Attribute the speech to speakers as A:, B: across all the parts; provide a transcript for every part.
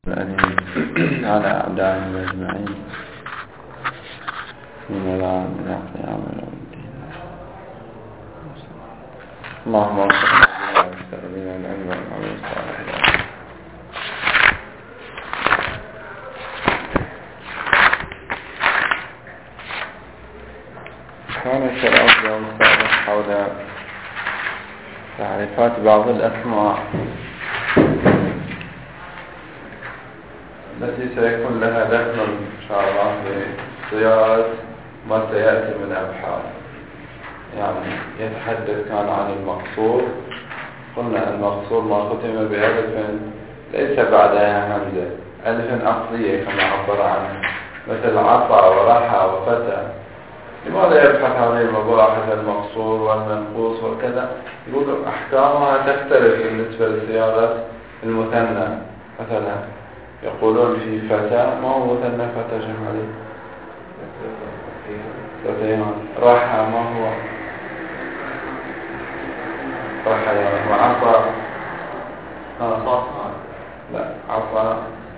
A: على أعدائهم أجمعين من العام إلى قيام يوم الدين. اللهم وفقنا لما يستقبل العلم والعمل الصالح. كان الكلام اليوم السابق حول تعريفات بعض الأسماء التي سيكون لها دخل إن شاء الله بصياغة ما سيأتي من أبحاث. يعني يتحدث كان عن المقصور. قلنا المقصور ما ختم بألف ليس بعدها همزة، ألف أصلية كما عبر عنها، مثل عصا ورحى وفتى. لماذا يبحث هذه المباحث المقصور والمنقوص وكذا؟ يقول أحكامها تختلف بالنسبة لصياغة المثنى. مثلا يقولون في فتى، ما هو مثنى فتى جمالي؟ فتيان. رحى ما هو؟ رحيان. وعصا لا عصا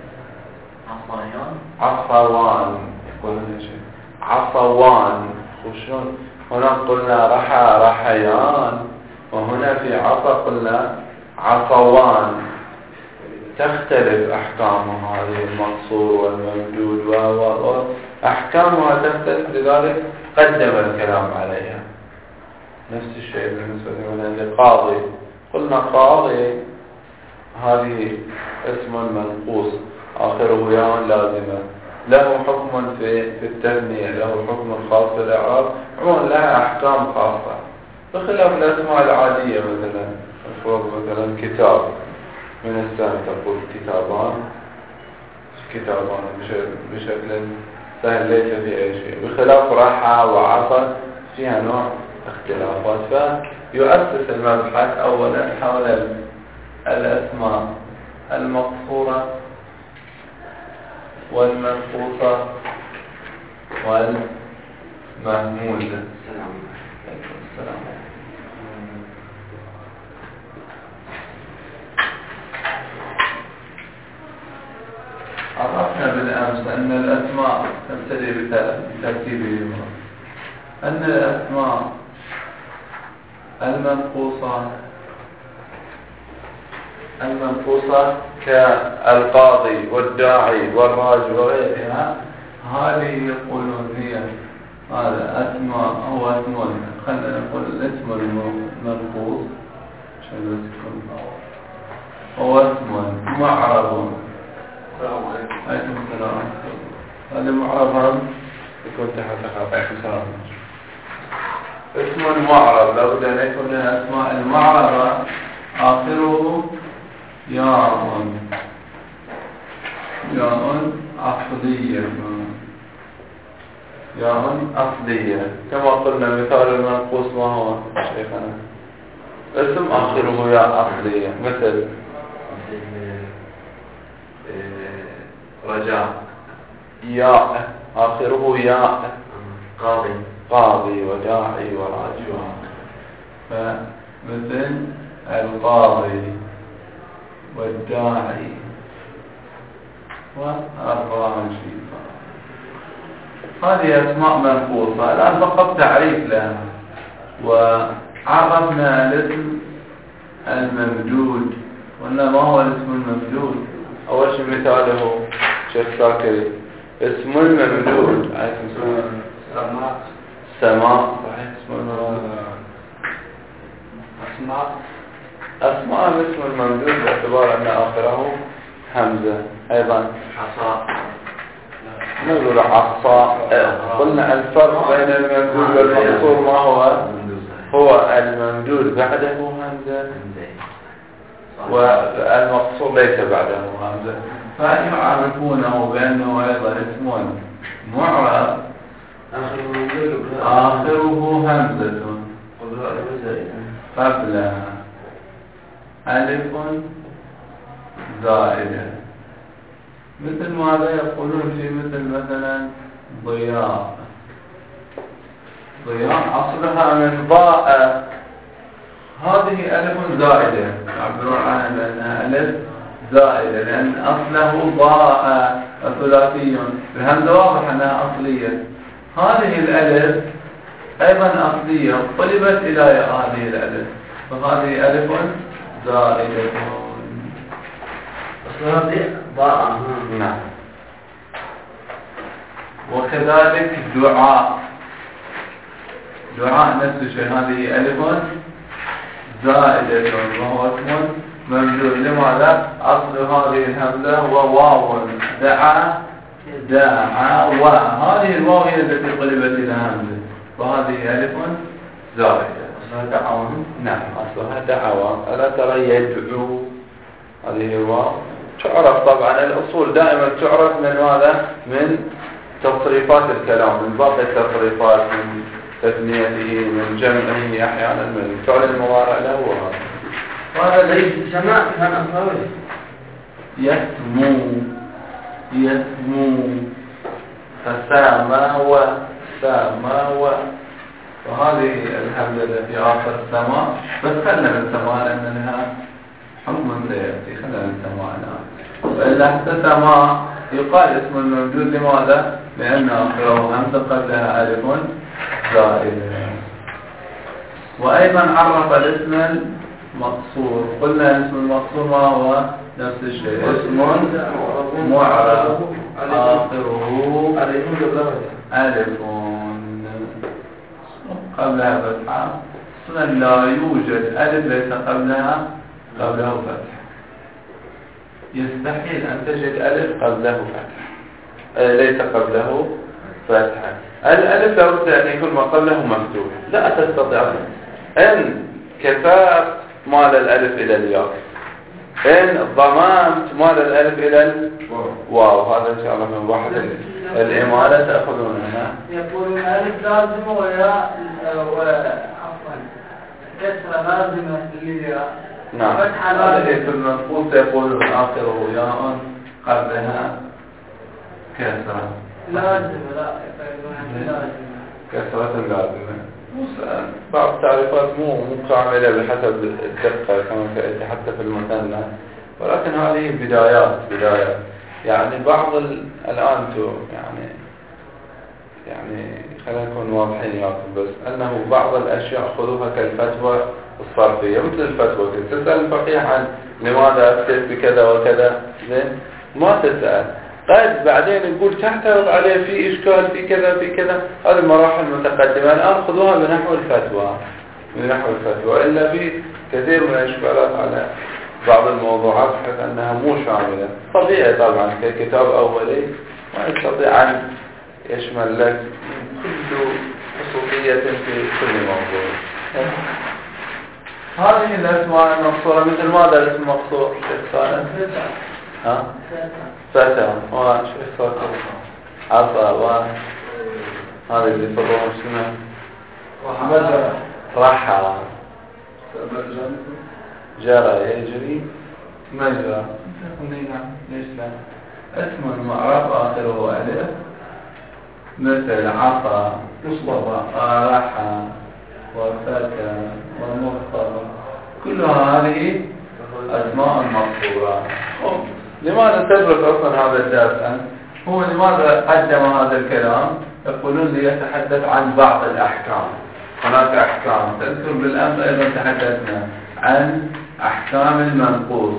A: عصوان. يقولون شيء عصوان. وشون هنا قلنا رحيان، وهنا في عصا قلنا عصوان. تختلف أحكام هذه المقصور والممدود وأحكامها تختلف، لذلك قدم الكلام عليها. نفس الشيء بالنسبة للقاضي. قلنا قاضي هذه اسم منقوص آخره ياء لازمة، له حكم في التثنية، له حكم خاص في الإعراب، عموما لها أحكام خاصة بخلاف الأسماء العادية. مثلا المفروض مثلا كتاب من السهم تقول كتابان بشكل سهل ليس في أي شيء، بخلاف رحى وعصا فيها نوع اختلافات. فيؤسس المبحث أولا حول الأسماء المقصورة والمنقوصة والمهموزة. السلام. عرفنا بالأمس أن الأسماء تبتدي بترتيبهما، أن الأسماء المنقوصة كالقاضي والداعي والراجل وغيرها، هذه يقولون هي هذا اسماء أو اسم. خلينا نقول الاسم المنقوص هو اسم معرب. عليكم السلام. هذا معرب يكون تحت خط السلام. اسم معرب لابد أن يكون من الأسماء المعربة آخره ياء أصلية. كما قلنا مثال المنقوص ما هو شيخنا؟ اسم آخره ياء أصلية، مثل رجاء ياء آخره ياء. قاضي وداعي وراجع. فمثل القاضي والداعي والراجع، هذه أسماء منقوصة. الآن فقط تعريف لها. وعرفنا الاسم الممدود. قلنا ما هو الاسم الممدود؟ أول شيء مثاله شيخ ساكري. اسم الممدود سماء. صحيح. اسم الممدود أسماء الاسم الممدود باعتبار أن آخره همزة. أيضا نقول عصا. قلنا الفرق بين الممدود والمقصور ما هو الممدود بعده همزة والمقصور ليس بعده همزة، فيعرفونه بأنه أيضا اسم معرب آخره همزة قبلها ألف زائدة. مثل ماذا يقولون في مثلا ضياء أصلها من ضاء، هذه ألف زائدة يعبرون عنها بأنها ألف زائدة، لأن أصله ضاء ثلاثي. الهمزة واضح أنها أصلية. هذه الألف أيضا أصلية قلبت إلى هذه الألف، فهذه ألف زائدة.
B: أصلها ضاء.
A: نعم. وكذلك دعاء نفس الشيء، هذه ألف زائدة وهو اسم ممدود. لماذا؟ أصل هذه الهمزة هو واو، دعا وهذه الواو هي التي قلبت إلى همزة، وهذه ألف زائدة.
B: أصلها دعوة.
A: نعم أصلها دعوة. ألا ترى يدعو، هذه الواو تعرف طبعا الأصول دائما تعرف من ماذا؟ من تصريفات الكلام، من باقي التصريفات، من تثنيته، من جمعه، أحيانا من فعل المضارع له.
B: وهذا ليس سماع كان أصلاوي.
A: يسمو فسامى وهذه الهمزة التي آخر السماء، بس خلنا السماء لأن لها حكم سيأتي، خلنا السماء الآن. فإلا حتى سماء يقال اسم الموجود. لماذا؟ لأن آخره همزة قبلها ألف زائدة. وأيضا عرف الاسم المقصور. قلنا الاسم المقصور ما هو؟ نفس الشيء، اسم معرب آخره ألف قبلها فتحة. أصلا لا يوجد ألف ليس قبله فتح. يستحيل أن تجد ألف قبله فتح، ليس قبله فتحة. الألف لابد أن يكون ما قبله مفتوح، لا تستطيع أن كفاءة مال الألف إلى الياء، إن ضممت مال الألف إلى الواو. هذا إن شاء الله من واحد الإمالة تأخذونها.
B: يقول الألف لازم وياء عفوا كسرة لازمة للياء.
A: نعم. هذا في المنقوص يقول آخره ياء قبلها كسرة
B: لازمة. لا لازمة
A: كسرة لازمة. بعض التعريفات مو كاملة بحسب الدقة كما سأتي حتى في المثنى، ولكن هذه بدايات. يعني بعض الآن يعني خلينا نكون واضحين ياكم، بس أنه بعض الأشياء خذوها كالفتوى الصرفية، مثل الفتوى تسأل الفقيه عن لماذا أفتت بكذا وكذا، زين ما تسأل، قد بعدين يقول تعترض عليه في إشكال في كذا في كذا. هذه المراحل المتقدمة الآن خذوها بنحو الفتوى، إلا في كثير من الإشكالات على بعض الموضوعات بحيث أنها مو شاملة. طبيعي طبعا ككتاب أولي ما يستطيع أن يشمل لك كل خصوصية في كل موضوع. هذه الأسماء المقصورة مثل ماذا الاسم المقصور؟ فتى وشيخ فاكر عصا وهذا اللي فضوه اسمه رحى جرى يجري مجرى. ليش لا؟ اسم معرف آخره ألف مثل عصا رحى وفتى ومخطر، كلها هذه أسماء مقصورة. لماذا تدرس أصلا هذا الدرس؟ هو لماذا قدم هذا الكلام؟ يقولون ليتحدث عن بعض الأحكام. هناك أحكام تذكر بالأمس أيضا تحدثنا عن أحكام المنقوص.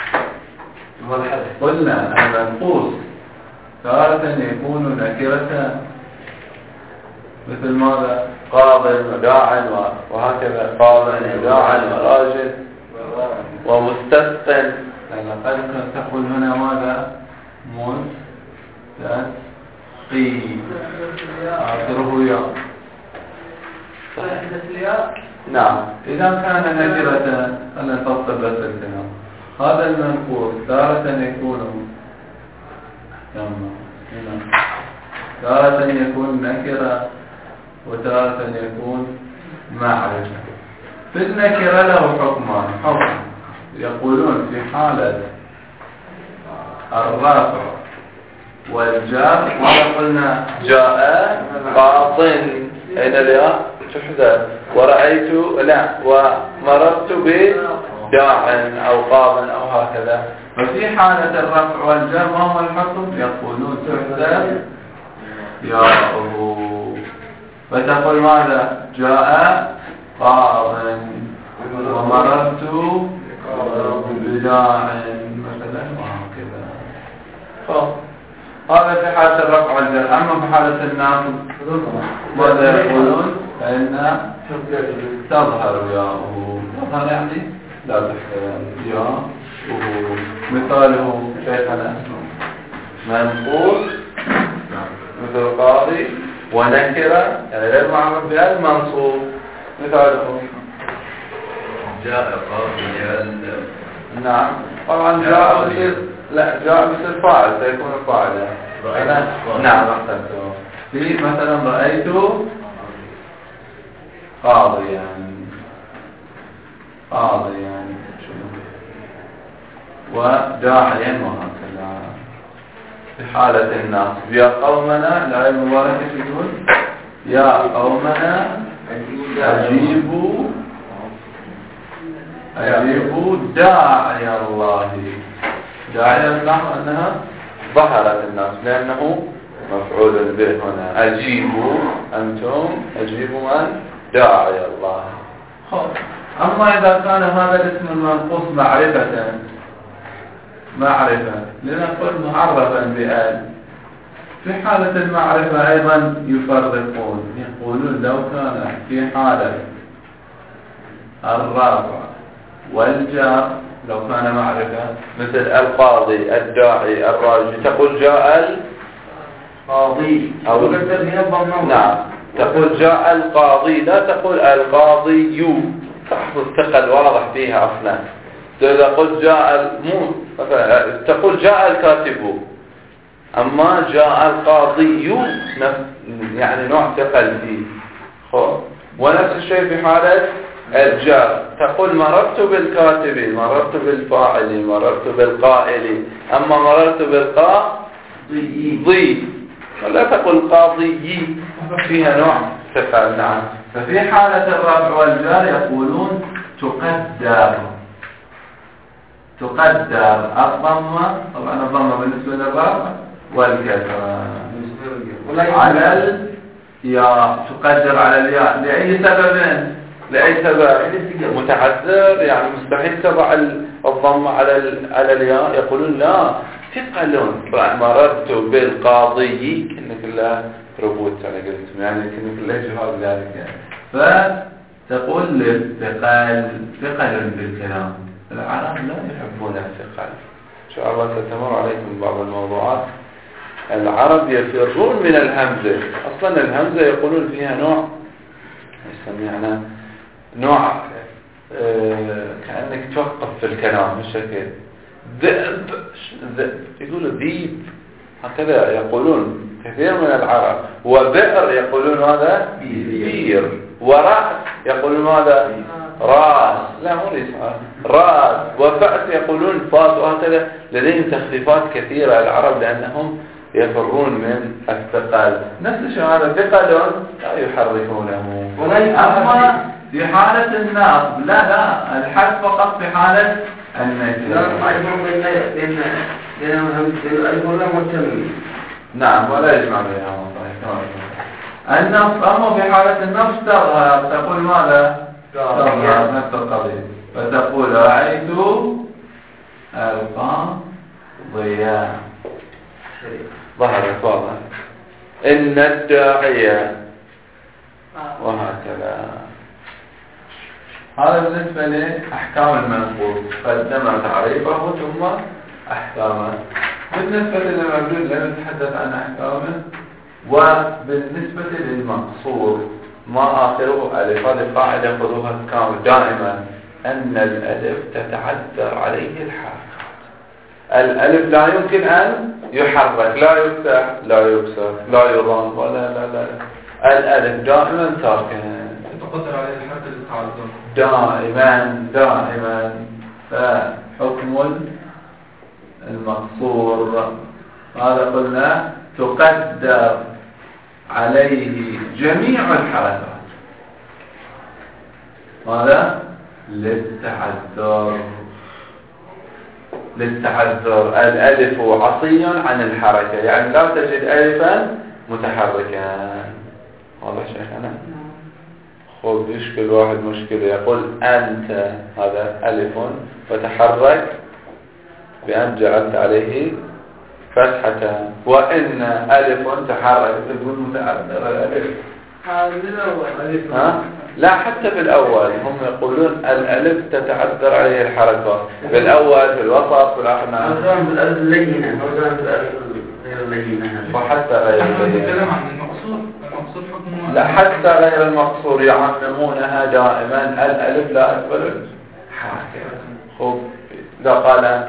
A: قلنا المنقوص تارة يكون نكرة مثل ماذا؟ قاض وداع وهكذا، قاض وداع وراجل ومستسقن. قد تقول هنا ماذا؟ مستسقي آخره ياء. نعم. إذا كان نكرة خلنا نفصل بس الكلام. هذا المنقوص تارة يكون تارة يكون نكرة وتارة يكون معرفة. في النكرة له حكمان. حكم يقولون في حالة الرفع والجر، وقلنا جاء باطن أين الياء تحذف، ورأيت لا ومررت بدار داع أو قاض أو هكذا. ففي حالة الرفع والجر ما هو الحكم؟ يقولون تحذف ياؤه، فتقول ماذا؟ جاء قاض ومررت بداع مثلا وهكذا. هذا في حالة الرفع والجر. أما في حالة النصب ماذا يقولون؟ فإن تظهر ياؤه. تظهر يعني لا تحتمل ياؤه. مثاله شيخنا منقول مثل قاضي، ونكرة يعني غير معرف بها المنصوب. مثاله
C: جاء قاضي.
A: نعم طبعا جاء بصير، لا جاء بصير فاعل، سيكون فاعلا. نعم احسنتم. في مثلا رأيت قاضيا وداعيا وهكذا. في حالة النصب يا قومنا، لا المباركة تقول يا قومنا أجيبوا داعي الله. داعي الله أنها ظهرت النصب لأنه مفعول به هنا. أجيبوا أنتم، أجيبوا من؟ داعي الله. أما إذا كان هذا الاسم المنقوص معرفة لنقول معرفا بآل. في حالة المعرفة أيضا يفرقون، يقولون لو كان في حالة الرافع والجار، لو كان معرفة مثل القاضي، الداعي، الراجل، تقول جاء القاضي أو نعم تقول جاء القاضي، لا تقول القاضي. تحفظ ثقل واضح فيها أصلا. إذا قلت جاء تقول جاء الكاتب، أما جاء القاضي يعني نوع ثقل فيه. ونفس الشيء في حالة الجار، تقول مررت بالكاتب، مررت بالفاعل، مررت بالقائل. أما مررت بالقاضي ولا تقول قاضي، فيها نوع ثقل. نعم. ففي حالة الرفع والجار يقولون تقدر الضمة، طبعا الضمة بالنسبة للرفع والكسرة على الياء، تقدر على الياء لأي سبب متعذر، يعني مستحيل تضع الضمة على الياء. يقولون لا ثقلون. مررت بالقاضي كأنك الله ربوت أنا قلت يعني كأنك الله جهاز ذلك. فتقول ثقل بالكلام. العرب لا يحبون الثقل. إن شاء الله ستمر عليكم بعض الموضوعات. العرب يفرون من الهمزة. أصلا الهمزة يقولون فيها نوع يسمينا نوع كأنك توقف في الكلام بالشكل ذئب، يقولوا ذيب هكذا يقولون كثير من العرب. وبئر يقولون هذا بير، ورأس يقولون هذا راس، لا مو راس، وفأس يقولون فاس، وهكذا. لديهم تخفيفات كثيرة العرب لأنهم يفرون من الثقل. نفس الشيء هذا ثقل لا يحركونه. أما في حالة النصب لا الحذف فقط في حالة النكرة. نعم ولا يجمع بينهما. النصب أما في حالة النصب تقول ماذا؟ تظهر نفس القضية. فتقول رأيت القاضي، ظهرت واضح. إن الداعية وهكذا. هذا بالنسبة لأحكام المنقول، قدم تعريفه ثم أحكامه. بالنسبة للمبدود لم نتحدث عن أحكامه. وبالنسبة للمقصور ما آخره ألف، هذه قاعدة خذوها كامل دائما، أن الألف تتعذر عليه الحركات. الألف لا يمكن أن يحرك، لا يفتح، لا يكسر، لا يضم، ولا لا. الألف دائما ساكن،
C: تقدر عليه الحركة للتعذر
A: دائما. فحكم المقصور هذا قلنا تقدر عليه جميع الحركات. هذا للتعذر. الألف عصي عن الحركة، يعني لا تجد ألفا متحركا. واضح شيخنا؟ خذ يشكل واحد مشكلة، يقول أنت، هذا ألف وتحرك بأن جعلت عليه فتحة، وإن ألف تحرك تقول متعذر الألف. ها؟ لا، حتى في الأول هم يقولون الألف تتعذر عليه الحركة، في الأول في الوسط في الآخر.
B: موزون بالألف اللينة، موزون بالألف غير اللينة،
A: وحتى غير اللينة.
C: نتكلم عن المقصور حكمه.
A: لا، حتى غير المقصور يعممونها دائما، الألف لا أكبر الحركة. خب لا قال أنت.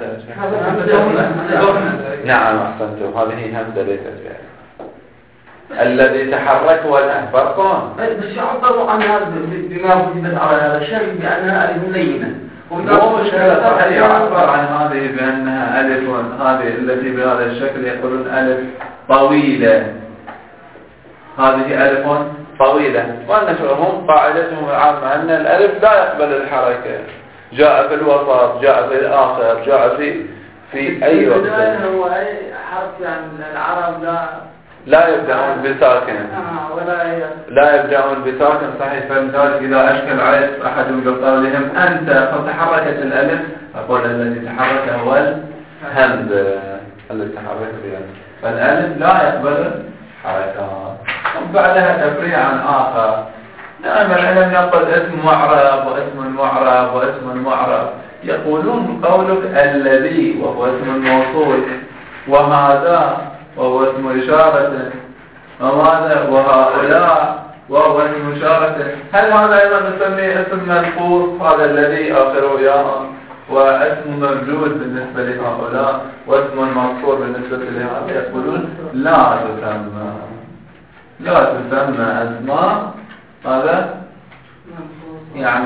A: نعم أحسنتم، هذه همزة ليست فعل. الذي تحرك ولا فرقان،
B: بس يعبروا عنها بما وجدت على هذا الشيء بأنها ألف لينة.
A: مو شيء صحيح يعبر عن هذه بأنها ألف، هذه التي بهذا الشكل يقولون ألف طويلة، هذه ألف طويلة. وأنهم قاعدتهم العامة أن الألف لا يقبل الحركة، جاء في الوسط، جاء في الآخر، جاء في أي وقت.
B: هو أي حرف، يعني العرب
A: لا يبدأون بساكن، لا يبدأون بساكن صحيح. فلذلك إذا أشكل عليه أحد بقولهم أنت فتحركت الألف، أقول الذي تحرك هو الهمزة الذي تحرك بها، فالألف لا يقبل حركات. وبعدها تفريع عن آخر. نعم، العلم يقول اسم معرب واسم معرب واسم معرب. يقولون قولك الذي وهو اسم الموصول، وهذا وهو اسم إشارة، وهذا وهؤلاء وهو اسم إشارة، هل هذا أيضا نسميه اسم منقوص؟ هذا الذي آخره ياء، واسم موجود بالنسبة لهؤلاء، واسم مقصور بالنسبة لهؤلاء. يقولون لا تسمى أسماء هذا يعني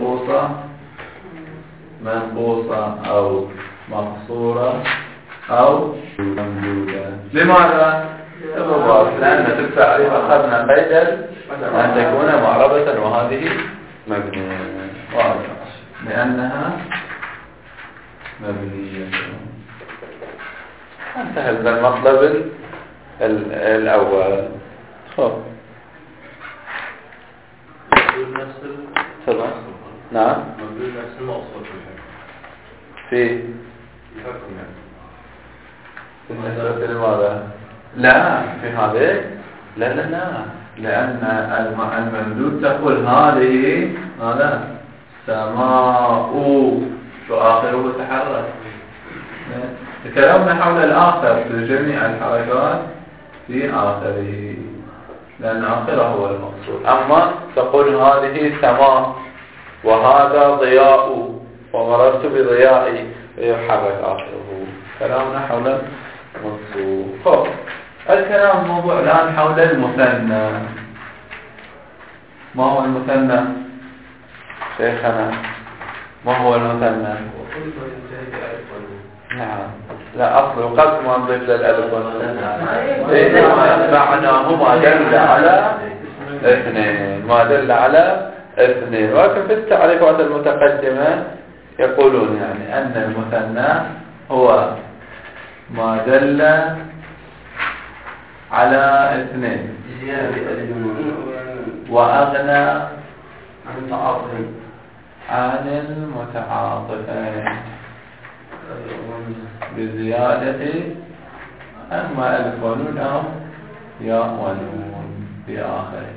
A: منقوصة أو مقصورة أو ممدودة. لماذا؟ لأن في التعريف أخذنا قيد أن تكون معربة وهذه مبنية، لأنها مبنية. انتهى من المطلب الأول. خب نعم، في بالنسبة لماذا؟ لا في هذه لا لأن الممدود تقول هذه هذا سماء وآخره تحرك. تكلمنا حول الآخر في جميع الحركات في آخره، لأن آخره هو المقصود. أما تقول هذه سماء وهذا ضياء ومررت بضيائي يحرك آخره. كلامنا حول المقصود. خب الكلام موضوع الآن حول المثنى. ما هو المثنى شيخنا؟ ما هو المثنى؟ نعم، لا أصل قبل ما نضيف للألف معناهما دل على اثنين، ما دل على اثنين. ولكن في التعريفات المتقدمة يقولون يعني أن المثنى هو ما دل على اثنين وأغنى عن المتعاطفين بزيادة أما ألف ونون أو ياء ونون في آخره.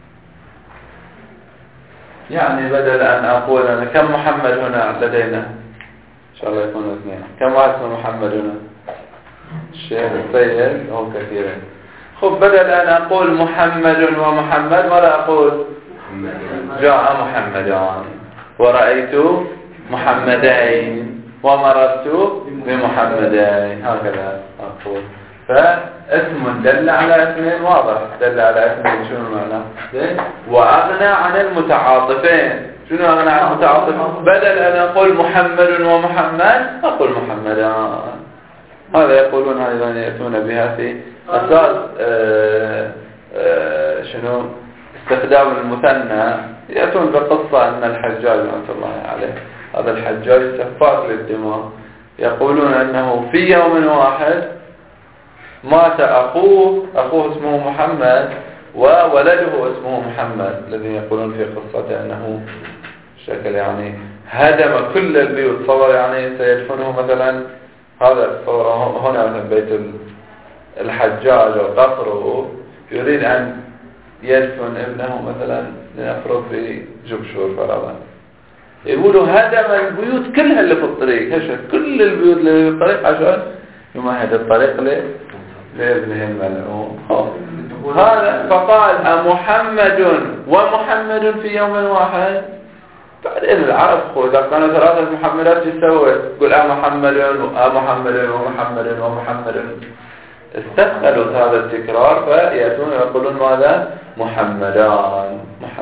A: يعني بدل أن أقول أنا كم محمد هنا لدينا، إن شاء الله يكون اثنين. كم اسم محمد هنا؟ الشيخ السيد أو كثيرا. خب بدل أن أقول محمد ومحمد ولا أقول جاء محمدان ورأيت محمدين ومررت بمحمدين، هكذا أقول. فاسم دل على اثنين، واضح دل على اثنين. شنو المعنى؟ وأغنى عن المتعاطفين. شنو أغنى عن المتعاطفين؟ بدل أن أقول محمد ومحمد أقول محمدان. هذا يقولون أيضا يأتون بها في أساس شنو استخدام المثنى، يأتون بقصة أن الحجاج رحمة الله عليه، هذا الحجاج سفاك للدماء، يقولون أنه في يوم واحد مات أخوه اسمه محمد وولده اسمه محمد، الذي يقولون في قصته أنه شكل يعني هدم كل البيوت. تصور يعني سيدفنه مثلا، هذا تصور هنا مثلا بيت الحجاج وقصره، يريد أن يدفن ابنه مثلا لنفرض في جبشور فرضا، يقولوا هدم البيوت كلها اللي في الطريق، هشت كل البيوت اللي في الطريق عشان يمهد الطريق لابنه الملعون. هذا فقال أمحمد ومحمد في يوم واحد؟ بعدين العرب إذا كانوا ثلاثة محمدات يسوي تقول أمحمد ومحمد ومحمد ومحمد، استثقلوا هذا التكرار فيأتون يقولون ماذا؟ محمدان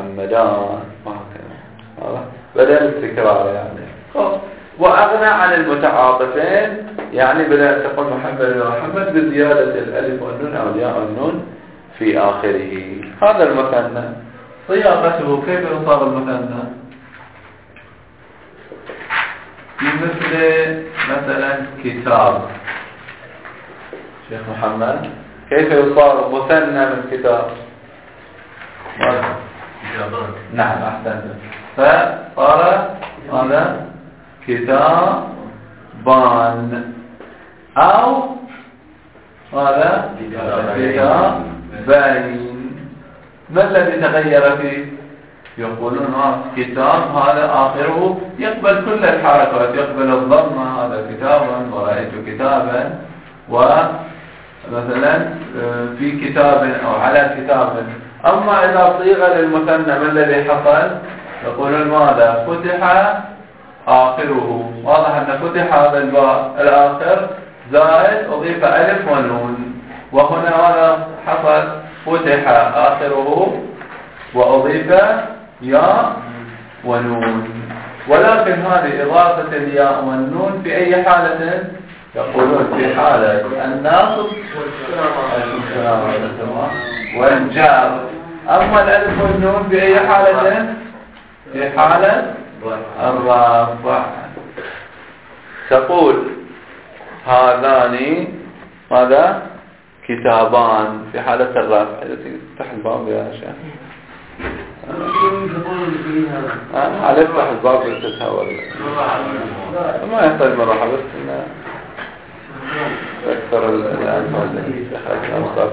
A: وهكذا، بدل التكرار يعني. وأغنى عن المتعاطفين، يعني بدأت تقول محمد ومحمد بزيادة الألف والنون أو الياء والنون في آخره. هذا المثنى صياغته كيف يصاغ المثنى؟ مثلا كتاب. شيخ محمد كيف يصاغ مثنى من كتاب؟ نعم أحسنت. فصار هذا كتابان أو هذا كتابين. ما الذي تغير فيه؟ يقولون كتاب هذا آخره يقبل كل الحركات، يقبل الضمة، هذا كتابا ورأيت كتابا، ومثلا في كتاب أو على كتاب. أما إذا صيغ للمثنى ما الذي حصل؟ يقولون ماذا؟ فتح آخره. واضح أن فتح هذا الباء الآخر زائد أضيف ألف ونون، وهنا هذا حصل فتح آخره وأضيف ياء ونون. ولكن هذه إضافة الياء والنون في أي حالة؟ يقولون في حالة الناصب والجار. أما الألف والنون في أي حالة؟ في حالة الرفع. تقول هذان ماذا؟ كتابان في حالة الرفع. تفتح الباب يا شيخ. على افتح الباب لتتهور، ما يحتاج مروحة، بس إنه تكثر الأنفال اللي دخلت الأمصار.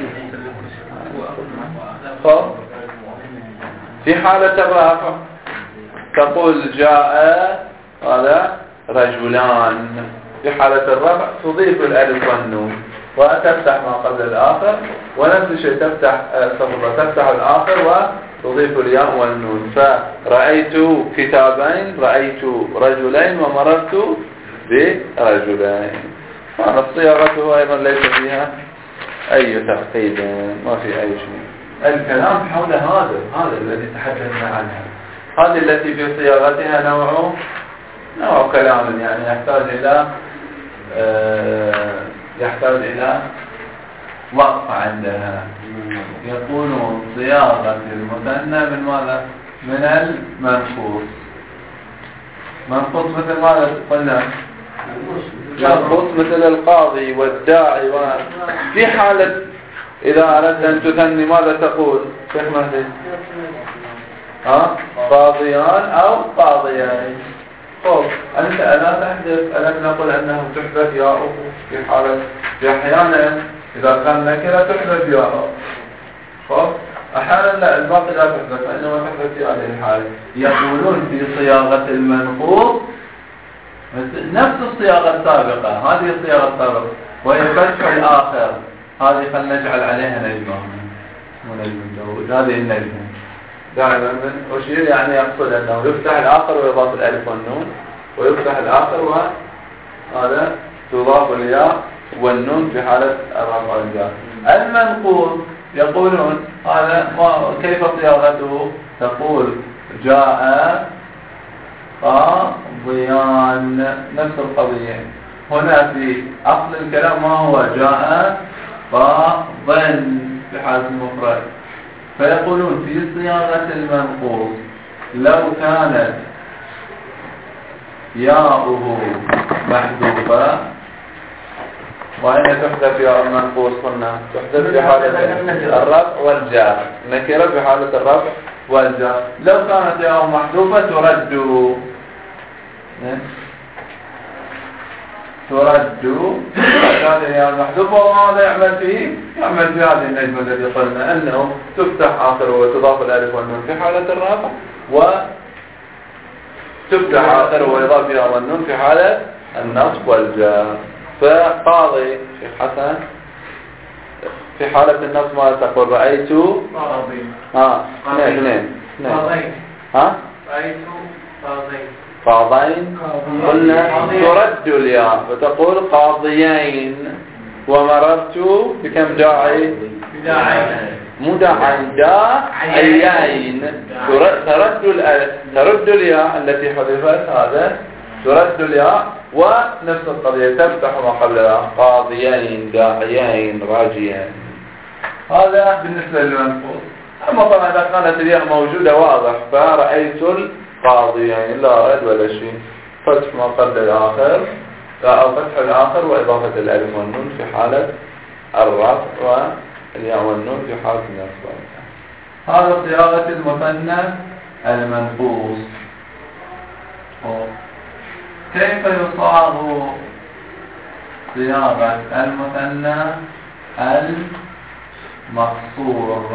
A: في حالة الرفع تقول جاء هذا رجلان. في حالة الرفع تضيف الألف والنون وتفتح ما قبل الآخر، ونفس الشيء تفتح الآخر وتضيف الياء والنون. فرأيت كتابين، رأيت رجلين، ومررت برجلين. صياغته أيضا ليس فيها أي تعقيد، ما في أي شيء. الكلام حول هذا الذي تحدثنا عنه، هذه التي في صياغتها نوع كلام، يعني يحتاج إلى وقف عندها. يكون صياغة المثنى من ماذا؟ من المنقوص. منقوص مثل ماذا قلنا؟ منقوص مثل القاضي والداعي. في حالة إذا أردت أن تثني ماذا تقول شيخ مهدي؟ قاضيان أو قاضيان. أنت ألا تحدث، ألم نقل أنه تحدث ياء في حالة أحيانا إذا كان نكرة تحدث ياء، أحيانا لا، الباقي لا تحدث، فإنما تحدث في هذه الحالة. يقولون في صياغة المنقوص نفس الصياغة السابقة، هذه الصياغة السابقة وهي فتح الآخر. هذه خلنا نجعل عليها نجمة، ونجم الجود، هذه النجمة دائما من أشير، يعني يقصد أنه يفتح الآخر ويضاف الألف والنون، ويفتح الآخر وهذا تضاف الياء والنون في حالة الرفع والجر. المنقوص يقولون هذا كيف صياغته؟ تقول جاء قاضيان، نفس القضية. هنا في أصل الكلام ما هو؟ جاء قاض في حالة المفرد، فيقولون في صياغة المنقوص لو كانت ياؤه محذوفة، وأين تحذف ياء المنقوص؟ قلنا تحذف في حالة الرفع والجر، نكرة في حالة الرفع والجر. لو كانت ياء محذوفة ترد هذه ياء المحذوفة. وماذا يعمل فيه؟ يعمل في هذه النجمة الذي قلنا أنه تفتح آخره وتضاف الألف والنون في حالة الرفع، وتفتح آخره ويضاف ياء والنون في حالة النصب والجر. فقاضي شيخ حسن في حالة النصب ما تقول؟ رأيت اثنين
B: رأيت
A: قاضين. قلنا ترد الياء وتقول قاضيين. ومررت بكم داعي؟ مو داعين، داعيين. ترد الياء التي حذفت، هذا ترد الياء. ونفس القضية تفتح ما قبلها، قاضيين، داعيين، راجيين. هذا بالنسبة للمنقوص. أما طبعا إذا كانت الياء موجودة واضح، فرأيت القاضيين لا رد ولا شيء، فتح ما قبل الآخر أو فتح الآخر وإضافة الألف والنون في حالة الرفع، والياء والنون في حالة النصب. هذا صياغة المثنى المنقوص. كيف يصاغ صياغة المثنى المقصور؟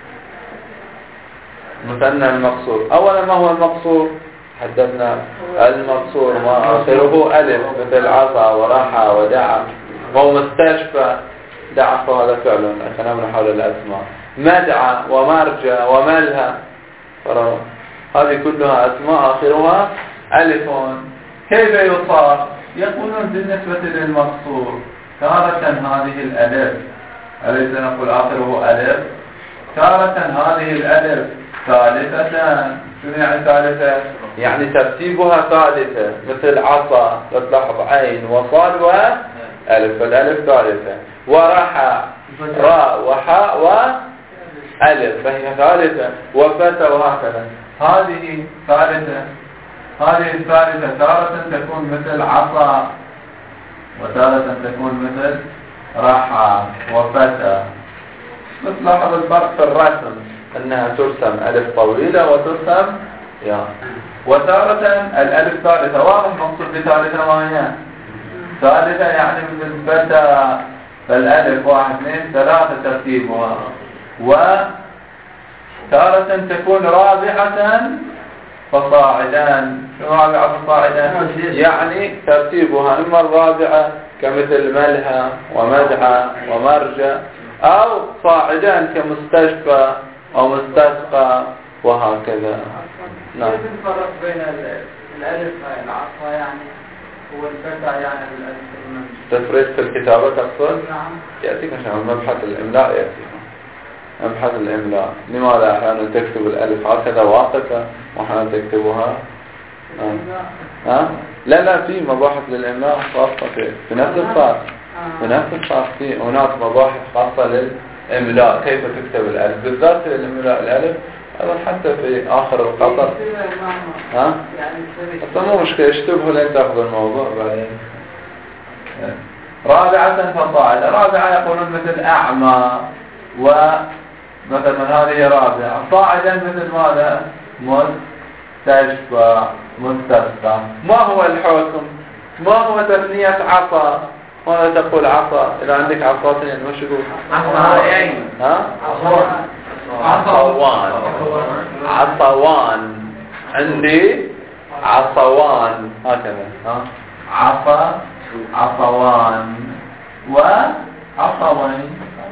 A: المثنى المقصور، أولا ما هو المقصور؟ حدثنا المقصور ما آخره ألف، مثل عصا ورحى ودعا. هو مستشفى، دعا فهذا فعل، كلامنا حول الأسماء. مدعى ومرجى وملهى، هذه كلها أسماء آخرها ألف. كيف يصاغ؟ يقولون بالنسبة للمقصور تارة هذه الألف، أليس نقول آخره ألف؟ تارة هذه الألف ثالثة. شنو يعني ثالثة؟ يعني ترتيبها ثالثة، مثل عصا تلاحظ عين وصاد وألف، فالألف ثالثة. ورحى راء وحاء وألف، فهي ثالثة. وفتى وهكذا، هذه ثالثة. هذه الثالثة تارة تكون مثل عصا، وتارة تكون مثل رحى وفتى. تلاحظ الفرق في الرسم، أنها ترسم ألف طويلة وترسم ياء. وتارة الألف ثالثة، واضح مقصود بثالثة ما هي؟ ثالثة يعني مثل فتى، فالألف 1 2 3 ترتيبها. وتارة تكون رابعة فصاعدان. شنو رابعة فصاعدان؟ يعني ترتيبها إما الرابعة كمثل ملهى ومدعى ومرجى، أو صاعدان كمستشفى أو مستسقى وهكذا.
B: نعم. كيف نفرق بين الألف العصا يعني والفتى يعني الألف المنجي؟
A: تفريق في الكتابة تقصد؟
B: نعم.
A: يأتيك إن شاء الله مبحث الإملاء، يأتيك مبحث الإملاء. لماذا أحيانا تكتب الألف هكذا واقفة وأحيانا تكتبها لا في مباحث للإملاء خاصة في نفس الصف. في نفس الصف في هناك مباحث خاصة للإملاء، كيف تكتب الألف بالذات في الإملاء الألف، أيضا حتى في آخر القطر. مو مشكلة، اشتبهوا لين تأخذوا الموضوع بعدين. رابعة فصاعد. رابعة يقولون مثل أعمى، ومثلا هذه رابعة. صاعدا مثل ماذا؟ مستشفى، مستسقى. ما هو الحكم؟ ما هو تثنية عصا؟ ماذا تقول عصا؟ إذا عندك عصاتين وش يقول؟
B: عصاين.
A: عصوان. عندي عصوان هكذا. عصا، عصوان، وعصوين.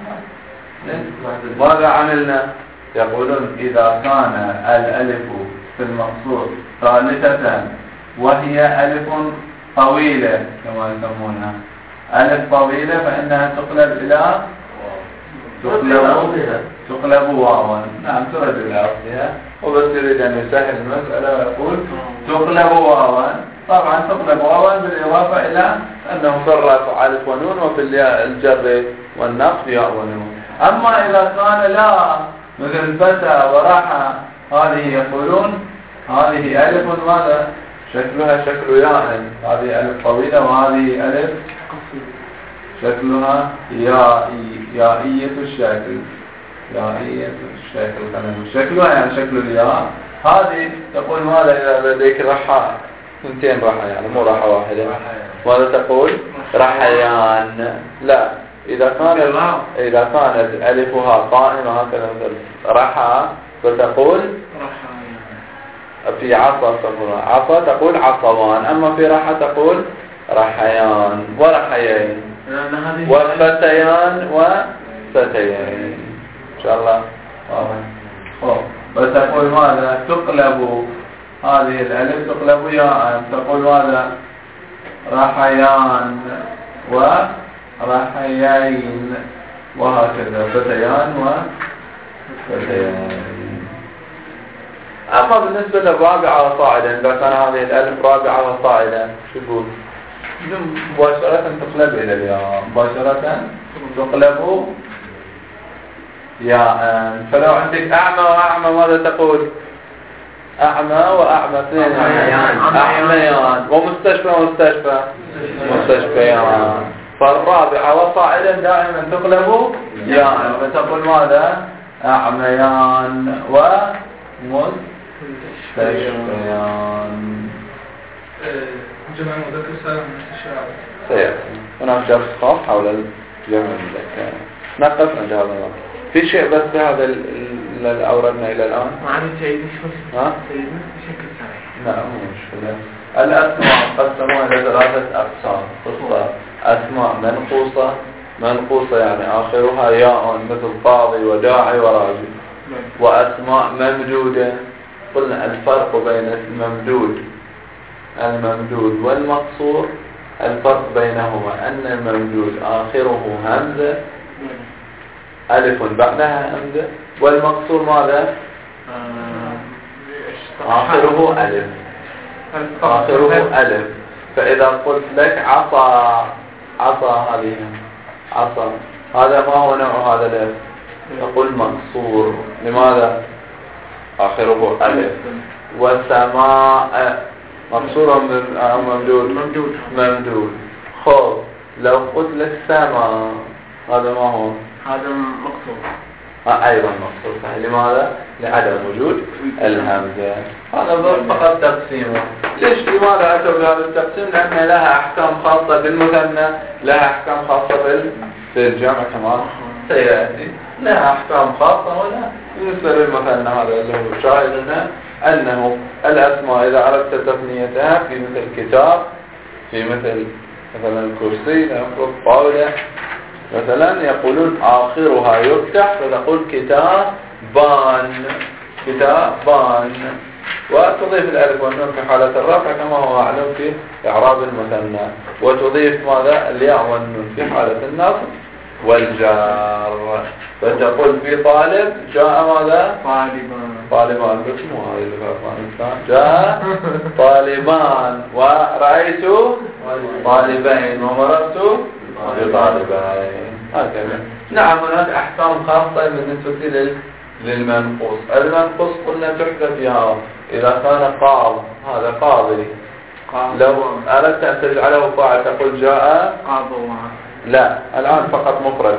A: ماذا عملنا؟ يقولون إذا كان الألف في المقصور ثالثة وهي ألف طويلة كما يسمونها، ألف طويلة، فإنها تقلب إلى تقلب واوا. نعم، ترد إلى أصلها. وبس يريد أن يسهل المسألة ويقول تقلب واوا. طبعا تقلب واوا بالإضافة إلى أنه صرف ألف ونون، وفي الجر والنصب ياء ونون. أما إذا كان لا مثل فتى ورحى، هذه يقولون هذه ألف ماذا؟ شكلها شكل ياء، هذه ألف طويلة وهذه ألف شكلها يائية الشكل، يائية الشكل، شكلها يعني شكل الياء. هذه تقول ماذا إذا لديك رحى اثنتين رحى، يعني مو رحى واحدة، ماذا تقول؟ رحيان. لا، إذا كانت ألفها قائمة هكذا مثل رحى فتقول في عصا تقول عصوان، أما في رحى تقول رحيان ورحيين وفتيان وفتيين. إن شاء الله واضح. وتقول ماذا؟ تقلب هذه الألف تقلب ياء، تقول ماذا؟ رحيان ورحيين وهكذا، فتيان وفتيان. أما بالنسبة للرابعة وصاعدا، إذا كان هذه الألف رابعة وصاعدا شو يقول؟ مباشرة تقلب إلى الياء، مباشرة تقلب ياء. فلو عندك أعمى وأعمى ماذا تقول؟ أعمى وأعمى اثنين، أعميان. ومستشفيان. فالرابعة وصاعدا دائما تقلب ياء، فتقول ماذا؟ أعميان ومستشفيان.
C: جمع مذكر سالم استشعار.
A: سيأتي هناك درس خاص حول الجمع المذكر، نقف عند هذا الوقت. في شيء بس هذا اللي أوردنا إلى الآن؟
B: معنا سيدنا شو
A: ها؟
B: سيدنا بشكل صحيح.
A: لا مو مشكلة. الأسماء قسموها إلى 3 أقسام. أسماء منقوصة يعني آخرها ياء مثل قاضي وداعي وراجل. وأسماء ممدودة. قلنا الفرق بين الممدود والمقصور، الفرق بينهما أن الممدود آخره همزة ألف بعدها همزة، والمقصور ماذا؟ آخره ألف. فإذا قلت لك عصا هذه عصا، هذا ما هو نوع هذا الألف؟ تقول مقصور. لماذا؟ آخره ألف. وسماء مقصور ممدود. خب لو قلت لك سماء هذا ما هو؟
B: هذا مقصور.
A: أيضا مقصور. لماذا؟ لعدم وجود الهمزة. هذا فقط تقسيمه. لماذا أتوا بهذا التقسيم؟ لأن لها أحكام خاصة بالمثنى، لها أحكام خاصة بالجمع كمان سيأتي، لها أحكام خاصة. ولا بالنسبة للمثنى هذا اللي هو شاهدنا أنه الأسماء إذا أردت تثنيتها في مثل كتاب، في مثلا الكرسي، نفرض طاولة مثلا، يقولون آخرها يفتح فتقول كتابان، وتضيف الألف والنون في حالة الرفع كما هو معلوم في إعراب المثنى، وتضيف ماذا؟ الياء والنون في حالة النصب والجار. فتقول في طالب جاء ماذا؟ طالبان. بس مو هذه اللغة، جاء طالبان، ورأيت طالبين، ومررت بطالبين. هكذا. نعم هناك أحكام خاصة بالنسبة للمنقوص. المنقوص قلنا تحذف ياء إذا كان هذا قاضي. لو أردت أن تجعله فاعل تقول جاء
B: قاضي.
A: لا، الآن فقط مفرد.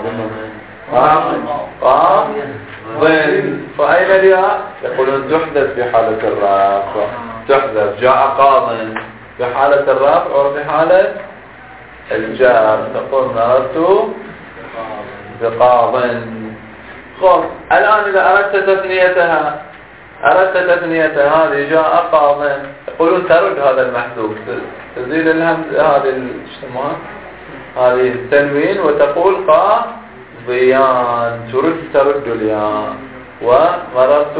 A: فأين الياء؟ يقولون تحدث في حالة الرفع، تحدث. جاء قاض في حالة الرفع أو في حالة الجار تقول مررت بقاض. خب الآن إذا أردت تثنيتها هذه جاء قاض، يقولون ترد هذا المحذوف، تزيل الهمزة هذه التنوين وتقول قاضيان، ترد الياء. ومررت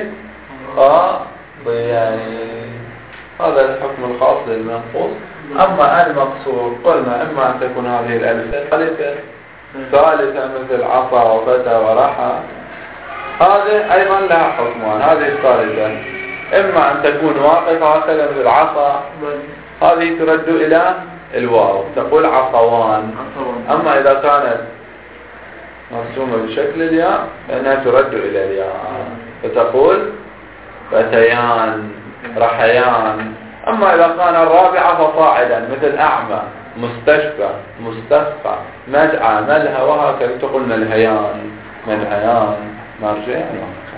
A: بقاضيين. هذا الحكم الخاص للمنقوص. أما المقصور قلنا إما أن تكون هذه الألف ثالثة مثل عصا وفتى ورحى، هذه أيضا لها حكمان. هذه الثالثة إما أن تكون واقفة هكذا مثل عصا، هذه ترد إلى الواو تقول عصوان. أما إذا كانت مرسومة بشكل الياء فإنها ترد إلى الياء، فتقول فتيان رحيان. أما إذا كان الرابعة فصاعدا مثل أعمى مستشفى مستسقى مدعى ملهى وهكذا تقول ملهيان ملهيان مرجعان.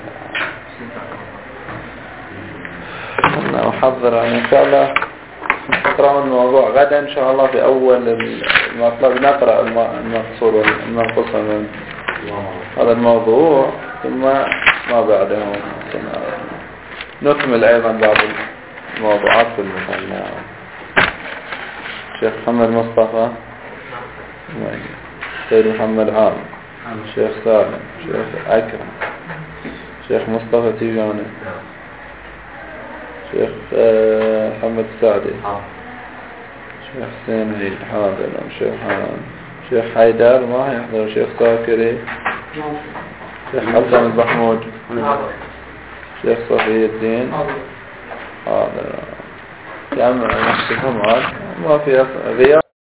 A: أنا أحضر إن شاء الله نقرأ الموضوع غدا إن شاء الله. في أول المطلب نقرأ المقصور والمنقص من هذا الموضوع، ثم ما بعده نكمل أيضا بعض الموضوعات في المثنى. شيخ محمد مصطفى، سيد محمد عام، شيخ سالم، شيخ أكرم، شيخ مصطفى تيجاني، شيخ محمد سعدي، شيخ حسين عيد حاضر، شيخ حيدر ما يحضر، شيخ ساكري، شيخ حسن المحمود، شيخ صفي الدين حاضر. كم نحسبهم ما في غياب.